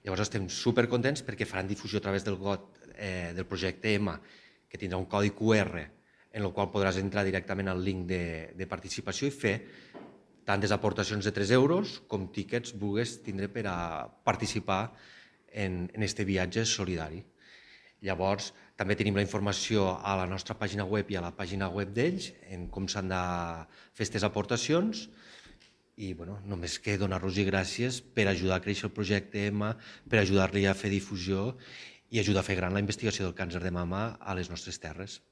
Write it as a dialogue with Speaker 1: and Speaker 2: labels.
Speaker 1: Llavors estem supercontents perquè faran difusió a través del del projecte EMA, que tindrà un codi QR en el qual podràs entrar directament al link de participació i fer tantes aportacions de 3 euros com tíquets vulguis tindre per a participar en este viatge solidari. Llavors, també tenim la informació a la nostra pàgina web i a la pàgina web d'ells en com s'han de fer aquestes aportacions i només que donar-los gràcies per ajudar a créixer el projecte EMA, per ajudar-li a fer difusió i ajudar a fer gran la investigació del càncer de mama a les nostres terres.